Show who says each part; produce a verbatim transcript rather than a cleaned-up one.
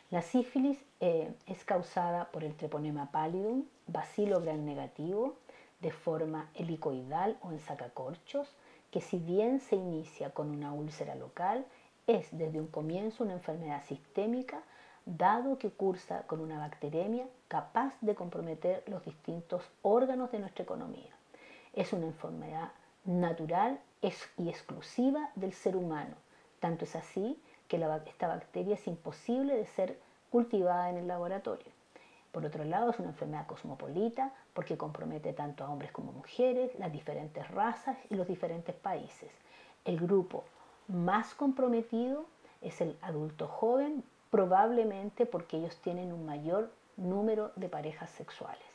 Speaker 1: La sífilis eh, es causada por el Treponema pallidum, bacilo gram negativo, de forma helicoidal o en sacacorchos, que si bien se inicia con una úlcera local, es desde un comienzo una enfermedad sistémica, dado que cursa con una bacteremia capaz de comprometer los distintos órganos de nuestra economía. Es una enfermedad natural y exclusiva del ser humano. Tanto es así que la, esta bacteria es imposible de ser cultivada en el laboratorio. Por otro lado, es una enfermedad cosmopolita porque compromete tanto a hombres como mujeres, las diferentes razas y los diferentes países. El grupo más comprometido es el adulto joven, probablemente porque ellos tienen un mayor número de parejas sexuales.